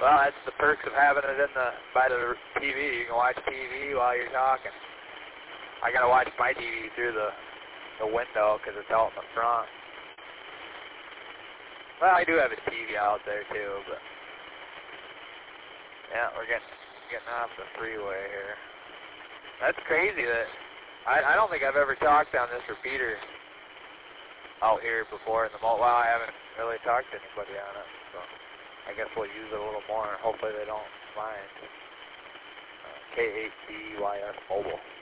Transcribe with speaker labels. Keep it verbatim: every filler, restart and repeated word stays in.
Speaker 1: Well, that's the perks of having it in the by the T V. You can watch T V while you're talking. I gotta watch my T V through the the window because it's out in the front. Well, I do have a T V out there too, but yeah, we're getting getting off the freeway here. That's crazy that I I don't think I've ever talked on this repeater out here before in the mall. Well, I haven't really talked to anybody on it, so I guess we'll use it a little more. Hopefully they don't mind. Uh, K eight D Y S Mobile.